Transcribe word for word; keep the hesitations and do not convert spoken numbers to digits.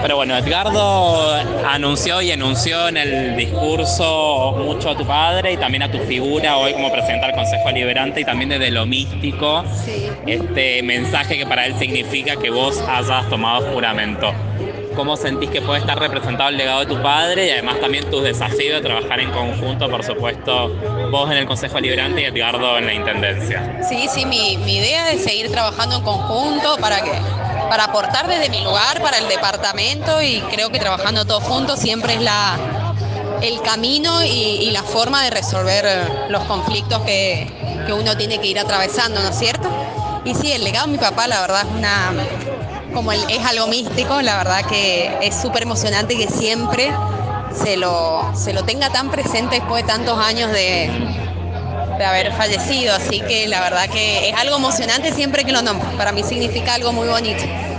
Pero bueno, Edgardo anunció y enunció en el discurso mucho a tu padre y también a tu figura hoy como presidente del Consejo Deliberante y también desde lo místico, Sí. este mensaje que para él significa que vos hayas tomado juramento. ¿Cómo sentís que puede estar representado el legado de tu padre y además también tus desafíos de trabajar en conjunto, por supuesto, vos en el Consejo Deliberante y Edgardo en la Intendencia? Sí, sí, mi, mi idea es seguir trabajando en conjunto para que, para aportar desde mi lugar para el departamento y creo que trabajando todos juntos siempre es la, el camino y, y la forma de resolver los conflictos que, que uno tiene que ir atravesando, ¿no es cierto? Y sí, el legado de mi papá, la verdad, es una, como el, es algo místico, la verdad que es súper emocionante que siempre se lo, se lo tenga tan presente después de tantos años de, de haber fallecido, así que la verdad que es algo emocionante siempre que lo nombro, para mí significa algo muy bonito.